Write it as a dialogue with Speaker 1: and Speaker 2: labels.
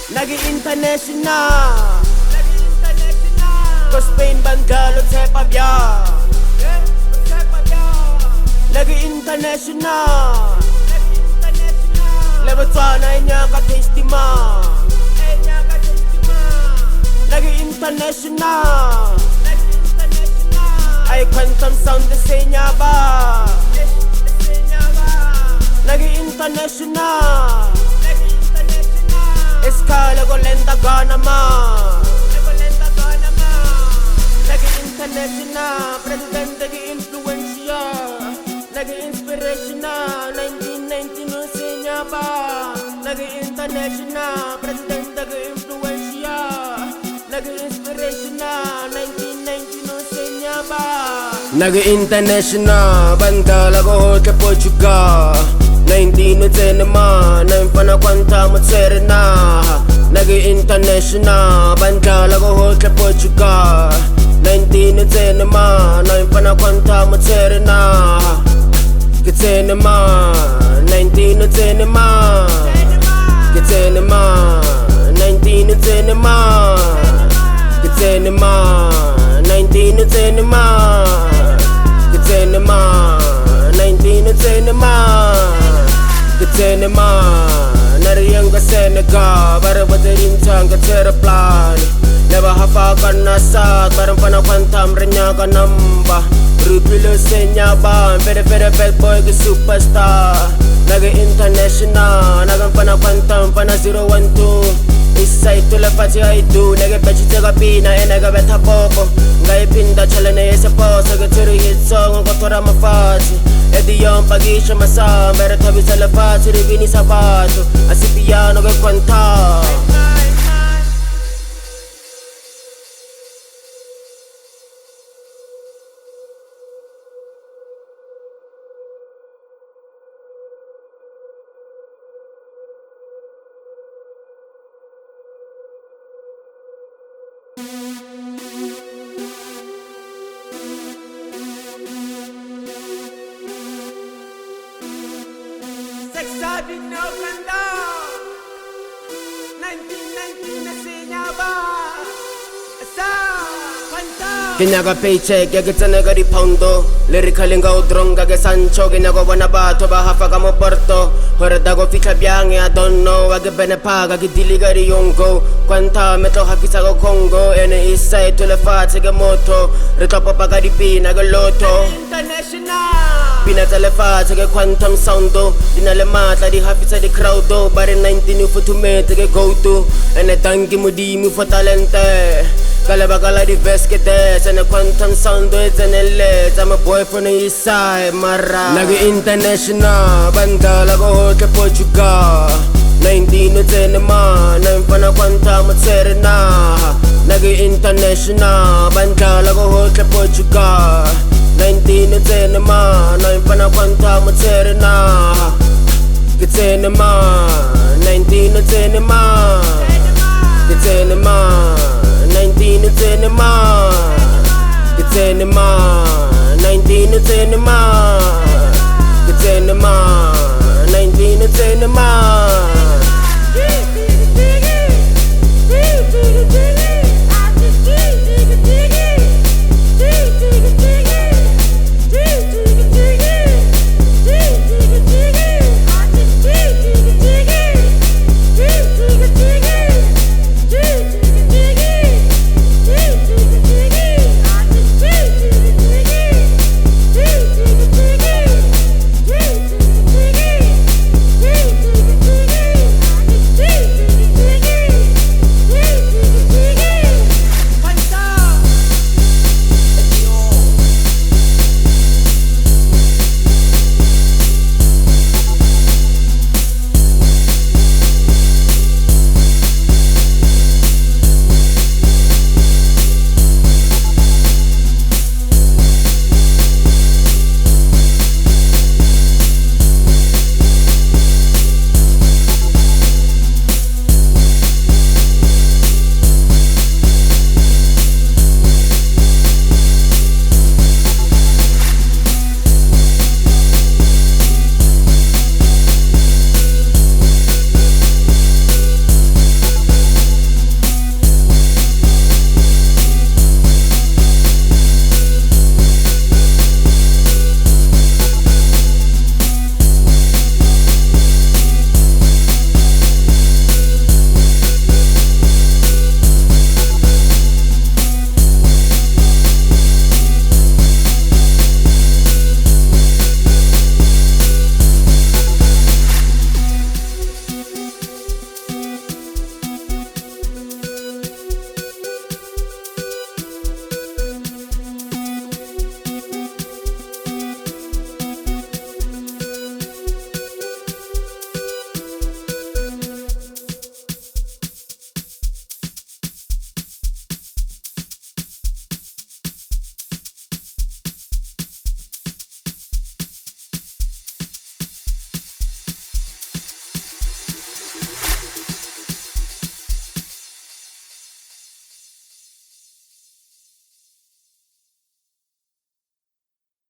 Speaker 1: Nag-i-international Ko Spain bandalo Cepabia Nag-i-international Le Botswana inyaka tasty ma Nag-i-international Ay quantum sound de senya ba Nag-i-international Escala con lenta gana ma Nag-i-international Presidente di influencia Nag-i-inspirational 1990 no senya ba Nag-i-international Presidente di influencia Nag-i-inspirational 1990 no senya ba Nag-i-international Banda lago ke Portugal 1910 ma Naimfana kwanta mutserena Nag-i-international Banda lago ke Portugal 1910 ma Naimfana kwanta mutserena Kitene ma 1910 ma Kitene ma 1910 ma Kitene ma 1910 ma Kitene ma 1910 ma Kitene ma Nariyang ka Senegal Bara badarin tang ka teraplan Leba hafakan nasat Barang panakwantam renya ka namba Rupilo senya ba Fede bad boy ka superstar Nag-i-international Nagang panakwantam pana 012 Isay tula pati ay do Nage pechi tega pina e naga beta poco Ngai pinda chala na yesa po Saga turu hit song Ngo tora mafati Edi yon pagisha masa Mera tabi sa lafati Rivini sabato Asipiano ke kwanta Sexabi na kanda 1990 na senya ba Asa kanta Kinyaga paycheck yagitsana gari poundo Lyrically nga udronga ke Sancho Kinyago wana bato bahafa ka mo porto Horada go fika biyange I don't know Wage bene paga gidili gari yongo Kwanta meto hakisa go Congo Ene isay tule fati ke moto Retopo pa gari pina go loto International Pina tale fati ke quantum soundo Dinale mata di hafisa di crowdo Bare 19 ufo tumete ke go to Ene tangi mudimi ufo talente Kalaba kala di veskete Sene quantum soundo etenele I'm a boy from the east side mara Nag-i-international Banda lago ke Portugal 1910 ma Naimfana kwanta mutserena Nag-i-international Banda lago ke Portugal 1910 ma Naimfana kwanta mutserena Kitene ma 1910 ma Kitene ma 1910 ma Kitene ma 1910 ma